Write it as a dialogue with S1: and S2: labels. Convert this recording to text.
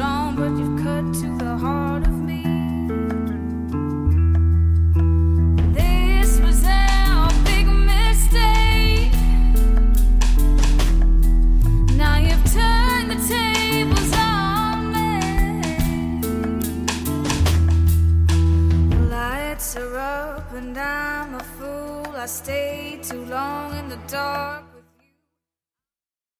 S1: strong, but you've cut to the heart of me. This was our big mistake. Now you've turned the tables on me. The lights are up and I'm a fool. I stayed too long in the dark.